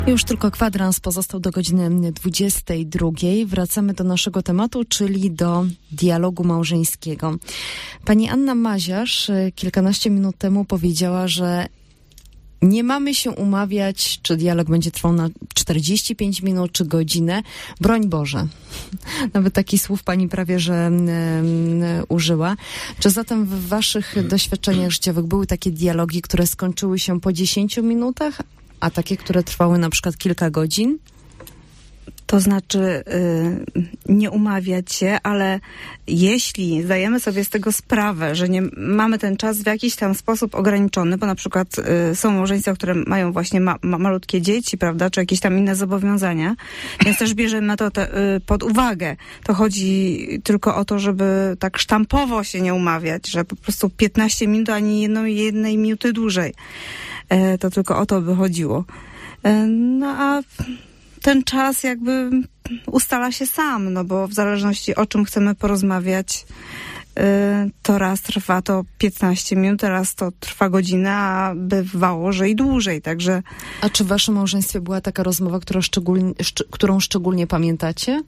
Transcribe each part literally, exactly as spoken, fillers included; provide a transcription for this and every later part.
Już tylko kwadrans pozostał do godziny dwudziestej drugiej. Wracamy do naszego tematu, czyli do dialogu małżeńskiego. Pani Anna Maziarz kilkanaście minut temu powiedziała, że nie mamy się umawiać, czy dialog będzie trwał na czterdzieści pięć minut, czy godzinę. Broń Boże. Nawet takich słów pani prawie, że um, użyła. Czy zatem w waszych doświadczeniach życiowych były takie dialogi, które skończyły się po dziesięciu minutach, a takie, które trwały na przykład kilka godzin? To znaczy y, nie umawiać się, ale jeśli zdajemy sobie z tego sprawę, że nie mamy ten czas w jakiś tam sposób ograniczony, bo na przykład y, są małżeństwa, które mają właśnie ma, ma, malutkie dzieci, prawda, czy jakieś tam inne zobowiązania, więc też bierzemy to te, y, pod uwagę. To chodzi tylko o to, żeby tak sztampowo się nie umawiać, że po prostu piętnaście minut, ani jedną, jednej minuty dłużej. Y, to tylko o to by chodziło. Y, no a ten czas jakby ustala się sam, no bo w zależności o czym chcemy porozmawiać, yy, to raz trwa to piętnaście minut, raz to trwa godzinę, a bywało, że i dłużej, także... A czy w waszym małżeństwie była taka rozmowa, która szczególnie, szcz- którą szczególnie pamiętacie?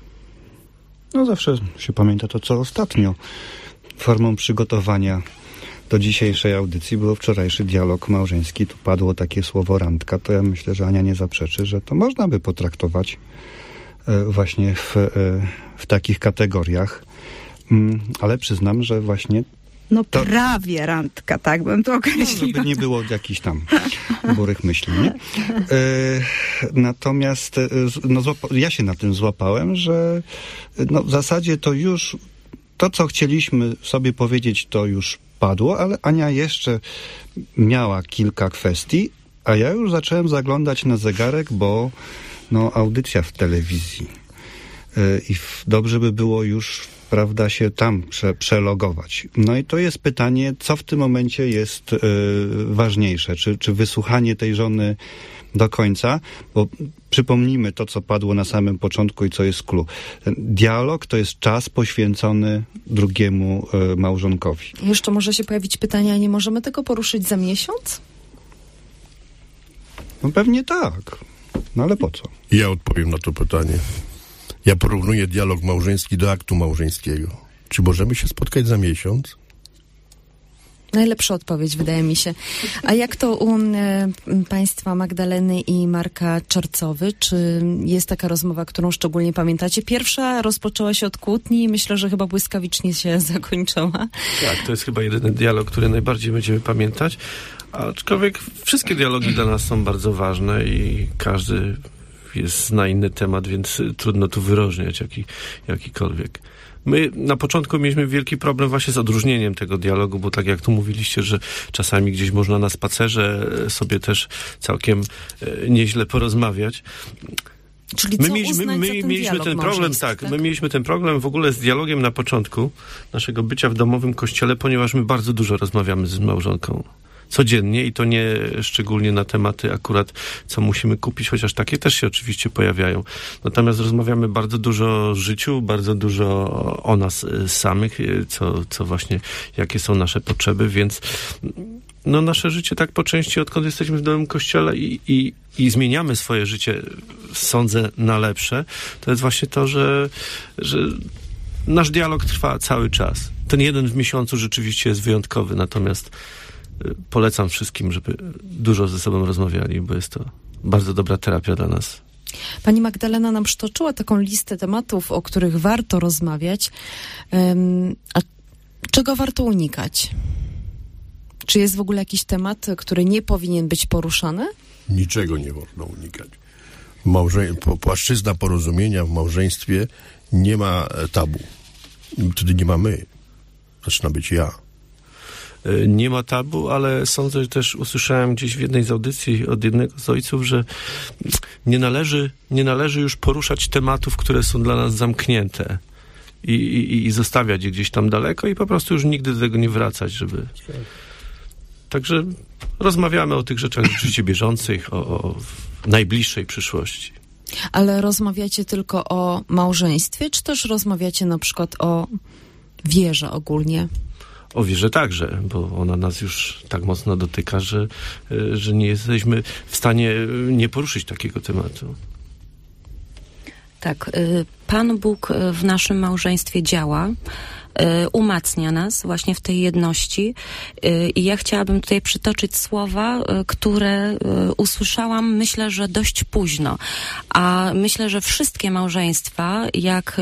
No zawsze się pamięta to, co ostatnio. Formą przygotowania do dzisiejszej audycji był wczorajszy dialog małżeński. Tu padło takie słowo randka, to ja myślę, że Ania nie zaprzeczy, że to można by potraktować e, właśnie w, e, w takich kategoriach. Mm, ale przyznam, że właśnie No to, prawie randka, tak bym to określiła. No, żeby nie było jakichś tam burych myśli, nie? E, natomiast e, no, złapa- ja się na tym złapałem, że no, w zasadzie to już to, co chcieliśmy sobie powiedzieć, to już padło, ale Ania jeszcze miała kilka kwestii, a ja już zacząłem zaglądać na zegarek, bo no, audycja w telewizji yy, i w, dobrze by było już, prawda, się tam prze, przelogować. No i to jest pytanie, co w tym momencie jest yy, ważniejsze, czy, czy wysłuchanie tej żony do końca, bo przypomnijmy to, co padło na samym początku i co jest clue. Dialog to jest czas poświęcony drugiemu y, małżonkowi. Jeszcze może się pojawić pytanie, a nie możemy tego poruszyć za miesiąc? No pewnie tak. No ale po co? Ja odpowiem na to pytanie. Ja porównuję dialog małżeński do aktu małżeńskiego. Czy możemy się spotkać za miesiąc? Najlepsza odpowiedź, wydaje mi się. A jak to u e, państwa Magdaleny i Marka Czercowy? Czy jest taka rozmowa, którą szczególnie pamiętacie? Pierwsza rozpoczęła się od kłótni i myślę, że chyba błyskawicznie się zakończyła. Tak, to jest chyba jedyny dialog, który najbardziej będziemy pamiętać. Aczkolwiek wszystkie dialogi dla nas są bardzo ważne i każdy jest na inny temat, więc trudno tu wyróżniać jaki, jakikolwiek. My na początku mieliśmy wielki problem właśnie z odróżnieniem tego dialogu, bo tak jak tu mówiliście, że czasami gdzieś można na spacerze sobie też całkiem e, nieźle porozmawiać. Czyli my co mieliśmy, uznać my za ten mieliśmy ten problem, tak, tak, my mieliśmy ten problem w ogóle z dialogiem na początku naszego bycia w domowym kościele, ponieważ my bardzo dużo rozmawiamy z małżonką. Codziennie i to nie szczególnie na tematy akurat, co musimy kupić, chociaż takie też się oczywiście pojawiają. Natomiast rozmawiamy bardzo dużo o życiu, bardzo dużo o nas samych, co, co właśnie, jakie są nasze potrzeby, więc no nasze życie tak po części, odkąd jesteśmy w Nowym Kościele i, i, i zmieniamy swoje życie, sądzę, na lepsze, to jest właśnie to, że, że nasz dialog trwa cały czas. Ten jeden w miesiącu rzeczywiście jest wyjątkowy, natomiast polecam wszystkim, żeby dużo ze sobą rozmawiali, bo jest to bardzo dobra terapia dla nas. Pani Magdalena nam przytoczyła taką listę tematów, o których warto rozmawiać. Um, a czego warto unikać? Czy jest w ogóle jakiś temat, który nie powinien być poruszany? Niczego nie wolno unikać. Małże... Płaszczyzna porozumienia w małżeństwie nie ma tabu. Wtedy nie ma my. Zaczyna być ja. Nie ma tabu, ale sądzę, że też usłyszałem gdzieś w jednej z audycji od jednego z ojców, że nie należy, nie należy już poruszać tematów, które są dla nas zamknięte i, i, i zostawiać je gdzieś tam daleko i po prostu już nigdy do tego nie wracać, żeby... Także rozmawiamy o tych rzeczach rzeczywiście bieżących, o, o najbliższej przyszłości. Ale rozmawiacie tylko o małżeństwie, czy też rozmawiacie na przykład o wierze ogólnie? o wierze także, bo ona nas już tak mocno dotyka, że, że nie jesteśmy w stanie nie poruszyć takiego tematu. Tak, Pan Bóg w naszym małżeństwie działa, umacnia nas właśnie w tej jedności i ja chciałabym tutaj przytoczyć słowa, które usłyszałam, myślę, że dość późno, a myślę, że wszystkie małżeństwa, jak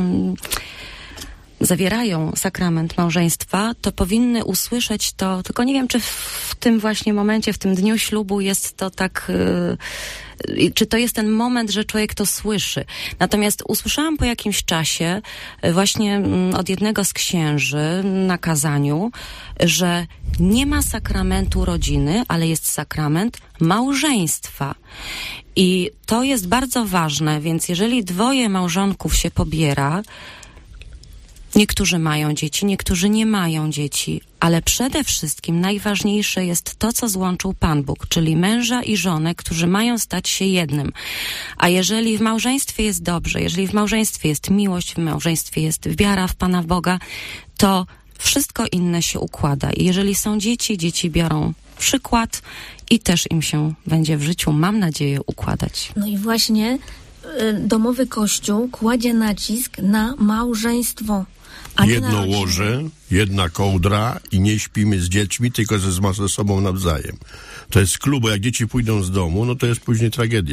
zawierają sakrament małżeństwa, to powinny usłyszeć to, tylko nie wiem, czy w tym właśnie momencie, w tym dniu ślubu jest to tak, yy, czy to jest ten moment, że człowiek to słyszy. Natomiast usłyszałam po jakimś czasie właśnie yy, od jednego z księży na kazaniu, że nie ma sakramentu rodziny, ale jest sakrament małżeństwa. I to jest bardzo ważne, więc jeżeli dwoje małżonków się pobiera, niektórzy mają dzieci, niektórzy nie mają dzieci, ale przede wszystkim najważniejsze jest to, co złączył Pan Bóg, czyli męża i żonę, którzy mają stać się jednym. A jeżeli w małżeństwie jest dobrze, jeżeli w małżeństwie jest miłość, w małżeństwie jest wiara w Pana Boga, to wszystko inne się układa. I jeżeli są dzieci, dzieci biorą przykład i też im się będzie w życiu, mam nadzieję, układać. No i właśnie y, domowy kościół kładzie nacisk na małżeństwo. Jedno łoże, jedna kołdra i nie śpimy z dziećmi, tylko ze, ze sobą nawzajem. To jest klub, bo jak dzieci pójdą z domu, no to jest później tragedia.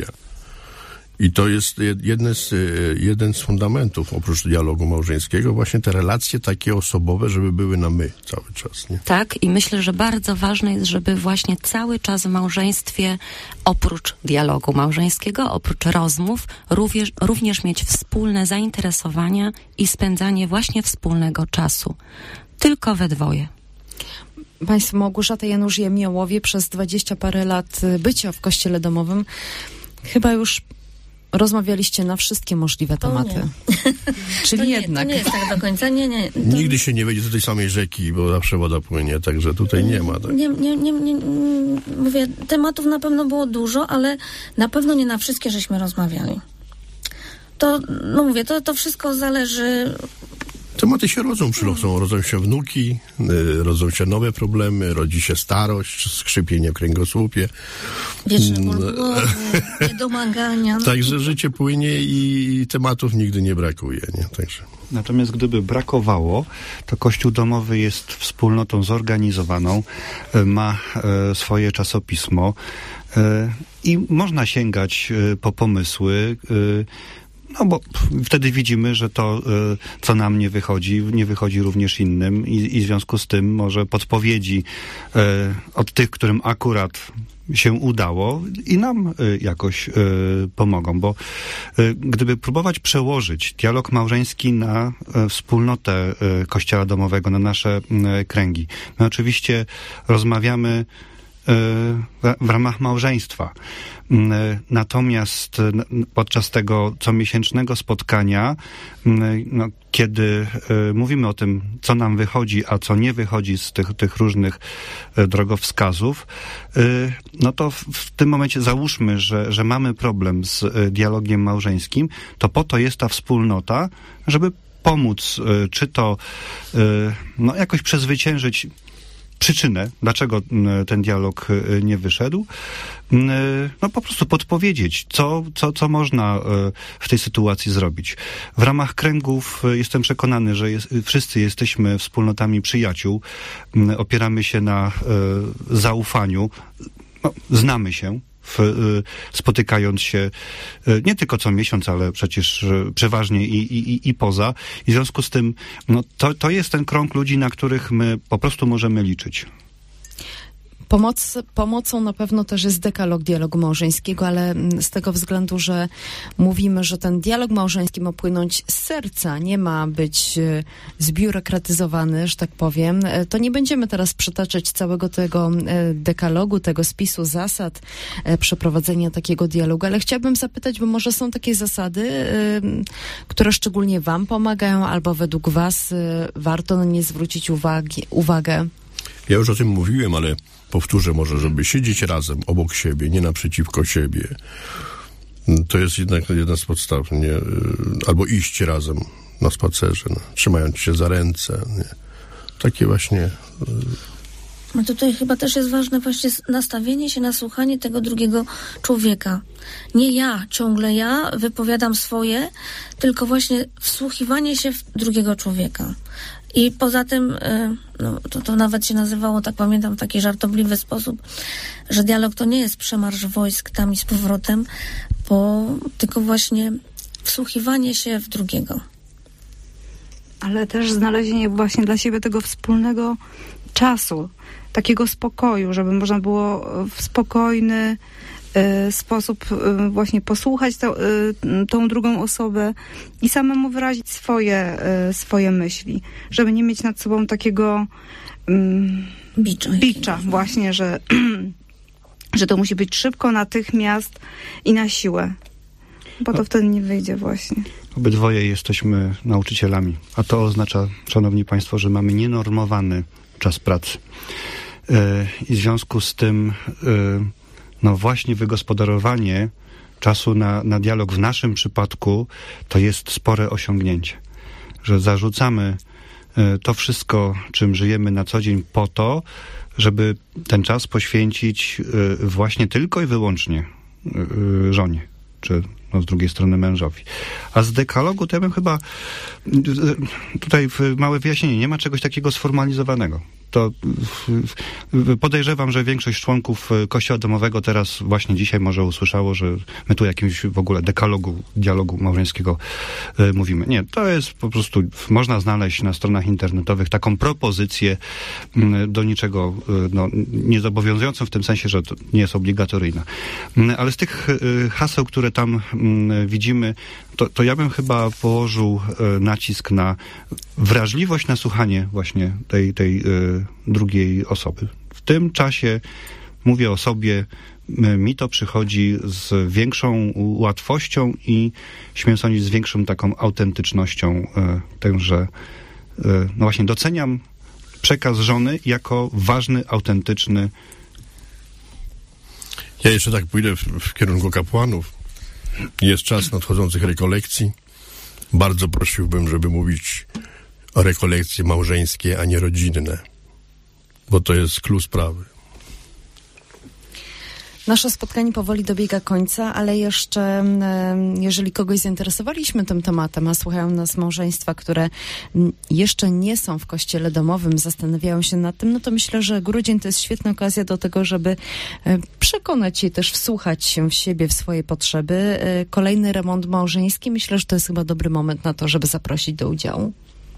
I to jest jeden z, jeden z fundamentów, oprócz dialogu małżeńskiego, właśnie te relacje takie osobowe, żeby były na my cały czas. Nie? Tak, i myślę, że bardzo ważne jest, żeby właśnie cały czas w małżeństwie, oprócz dialogu małżeńskiego, oprócz rozmów, również, również mieć wspólne zainteresowania i spędzanie właśnie wspólnego czasu. Tylko we dwoje. Państwo, Małgorzata Janusz-Jemiołowie przez dwadzieścia parę lat bycia w kościele domowym chyba już rozmawialiście na wszystkie możliwe tematy. Czyli to nie, jednak. To nie jest tak do końca. Nie, nie. To... Nigdy się nie wejdzie do tej samej rzeki, bo zawsze woda płynie, także tutaj nie ma. Tak. Nie, nie, nie, nie, mówię, tematów na pewno było dużo, ale na pewno nie na wszystkie żeśmy rozmawiali. To, no mówię, to, to wszystko zależy... Tematy się rodzą, przychodzą, rodzą się wnuki, y, rodzą się nowe problemy, rodzi się starość, skrzypienie w kręgosłupie. Wieczne ból głowy, niedomagania. Także życie płynie i tematów nigdy nie brakuje. Nie? Także. Natomiast gdyby brakowało, to Kościół domowy jest wspólnotą zorganizowaną, ma e, swoje czasopismo e, i można sięgać e, po pomysły, e, no bo wtedy widzimy, że to, co nam nie wychodzi, nie wychodzi również innym i, i w związku z tym może podpowiedzi od tych, którym akurat się udało i nam jakoś pomogą, bo gdyby próbować przełożyć dialog małżeński na wspólnotę Kościoła domowego, na nasze kręgi, my oczywiście rozmawiamy w ramach małżeństwa. Natomiast podczas tego comiesięcznego spotkania, no, kiedy mówimy o tym, co nam wychodzi, a co nie wychodzi z tych, tych różnych drogowskazów, no to w, w tym momencie załóżmy, że, że mamy problem z dialogiem małżeńskim, to po to jest ta wspólnota, żeby pomóc, czy to no, jakoś przezwyciężyć przyczynę, dlaczego ten dialog nie wyszedł, no po prostu podpowiedzieć, co, co, co można w tej sytuacji zrobić. W ramach kręgów jestem przekonany, że jest, wszyscy jesteśmy wspólnotami przyjaciół, opieramy się na zaufaniu, no, znamy się, W, spotykając się nie tylko co miesiąc, ale przecież przeważnie i, i, i poza. I w związku z tym no, to, to jest ten krąg ludzi, na których my po prostu możemy liczyć. Pomoc, pomocą na pewno też jest dekalog dialogu małżeńskiego, ale z tego względu, że mówimy, że ten dialog małżeński ma płynąć z serca, nie ma być zbiurokratyzowany, że tak powiem, to nie będziemy teraz przytaczać całego tego dekalogu, tego spisu zasad przeprowadzenia takiego dialogu, ale chciałabym zapytać, bo może są takie zasady, które szczególnie wam pomagają, albo według was warto na nie zwrócić uwagi, uwagę. Ja już o tym mówiłem, ale powtórzę może, żeby siedzieć razem obok siebie, nie naprzeciwko siebie. To jest jednak jedna z podstaw, nie? Albo iść razem na spacerze, no, trzymając się za ręce, nie? takie właśnie... No tutaj chyba też jest ważne właśnie nastawienie się na słuchanie tego drugiego człowieka. Nie ja, ciągle ja wypowiadam swoje, tylko właśnie wsłuchiwanie się w drugiego człowieka. I poza tym, no, to, to nawet się nazywało, tak pamiętam, w taki żartobliwy sposób, że dialog to nie jest przemarsz wojsk tam i z powrotem, bo tylko właśnie wsłuchiwanie się w drugiego. Ale też znalezienie właśnie dla siebie tego wspólnego czasu, takiego spokoju, żeby można było w spokojny y, sposób y, właśnie posłuchać to, y, tą drugą osobę i samemu wyrazić swoje, y, swoje myśli, żeby nie mieć nad sobą takiego y, bicza, bicza właśnie, że, że to musi być szybko, natychmiast i na siłę, bo to no. wtedy nie wyjdzie właśnie. Obydwoje jesteśmy nauczycielami, a to oznacza, szanowni państwo, że mamy nienormowany czas pracy. I w związku z tym no właśnie wygospodarowanie czasu na, na dialog w naszym przypadku to jest spore osiągnięcie. Że zarzucamy to wszystko, czym żyjemy na co dzień po to, żeby ten czas poświęcić właśnie tylko i wyłącznie żonie, czy no, z drugiej strony mężowi. A z dekalogu to ja bym chyba tutaj małe wyjaśnienie, nie ma czegoś takiego sformalizowanego. To podejrzewam, że większość członków Kościoła domowego teraz właśnie dzisiaj może usłyszało, że my tu jakimś w ogóle dekalogu, dialogu małżeńskiego y, mówimy. Nie, to jest po prostu, można znaleźć na stronach internetowych taką propozycję y, do niczego y, no, niezobowiązującą w tym sensie, że to nie jest obligatoryjna. Y, ale z tych y, haseł, które tam y, widzimy, to, to ja bym chyba położył y, nacisk na wrażliwość na słuchanie właśnie tej, tej y, drugiej osoby. W tym czasie mówię o sobie, y, mi to przychodzi z większą łatwością i śmiem sądzić z większą taką autentycznością y, tym, że y, no właśnie doceniam przekaz żony jako ważny, autentyczny. Ja jeszcze tak pójdę w, w kierunku kapłanów. Jest czas nadchodzących rekolekcji. Bardzo prosiłbym, żeby mówić o rekolekcje małżeńskie, a nie rodzinne, bo to jest klucz sprawy. Nasze spotkanie powoli dobiega końca, ale jeszcze, jeżeli kogoś zainteresowaliśmy tym tematem, a słuchają nas małżeństwa, które jeszcze nie są w kościele domowym, zastanawiają się nad tym, no to myślę, że grudzień to jest świetna okazja do tego, żeby przekonać się też, wsłuchać się w siebie, w swoje potrzeby. Kolejny remont małżeński, myślę, że to jest chyba dobry moment na to, żeby zaprosić do udziału.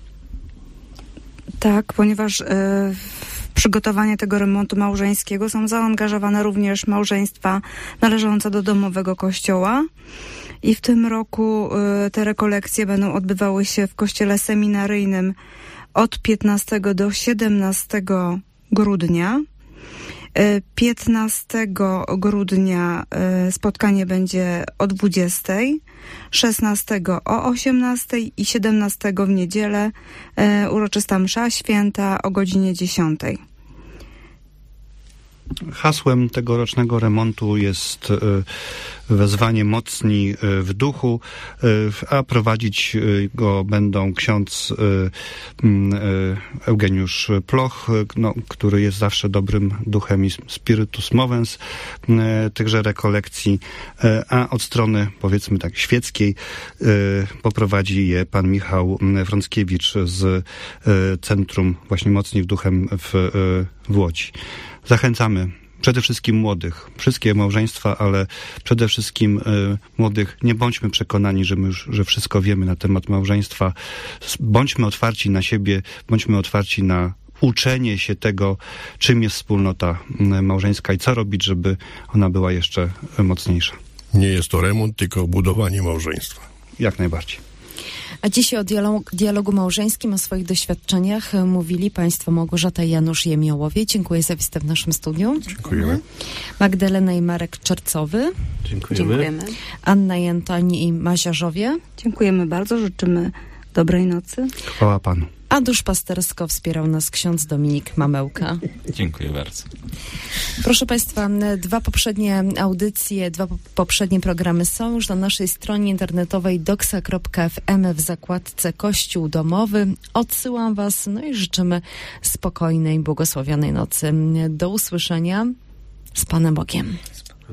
Tak, ponieważ y, w przygotowanie tego remontu małżeńskiego są zaangażowane również małżeństwa należące do domowego kościoła i w tym roku y, te rekolekcje będą odbywały się w kościele seminaryjnym od piętnastego do siedemnastego grudnia. piętnastego grudnia spotkanie będzie o dwudziestej, szesnastego o osiemnastej i siedemnastego w niedzielę uroczysta msza święta o godzinie dziesiątej. Hasłem tegorocznego remontu jest wezwanie mocni w duchu, a prowadzić go będą ksiądz Eugeniusz Ploch, no, który jest zawsze dobrym duchem i spiritus movens tychże rekolekcji, a od strony, powiedzmy tak, świeckiej poprowadzi je pan Michał Frąckiewicz z Centrum właśnie Mocni w Duchem w, w Łodzi. Zachęcamy przede wszystkim młodych, wszystkie małżeństwa, ale przede wszystkim y, młodych. Nie bądźmy przekonani, że my już, że wszystko wiemy na temat małżeństwa. Bądźmy otwarci na siebie, bądźmy otwarci na uczenie się tego, czym jest wspólnota y, małżeńska i co robić, żeby ona była jeszcze y, mocniejsza. Nie jest to remont, tylko budowanie małżeństwa. Jak najbardziej. A dzisiaj o dialogu, dialogu małżeńskim, o swoich doświadczeniach mówili Państwo Małgorzata i Janusz Jemiołowie. Dziękuję za wizytę w naszym studiu. Dziękujemy. Magdalena i Marek Czercowy. Dziękujemy. Dziękujemy. Anna i Antoni i Maziarzowie. Dziękujemy bardzo, życzymy dobrej nocy. Chwała Panu. A duszpastersko wspierał nas ksiądz Dominik Mamełka. Dziękuję bardzo. Proszę Państwa, dwa poprzednie audycje, dwa poprzednie programy są już na naszej stronie internetowej doksa kropka f m w zakładce Kościół Domowy. Odsyłam Was, no i życzymy spokojnej, błogosławionej nocy. Do usłyszenia. Z Panem Bogiem.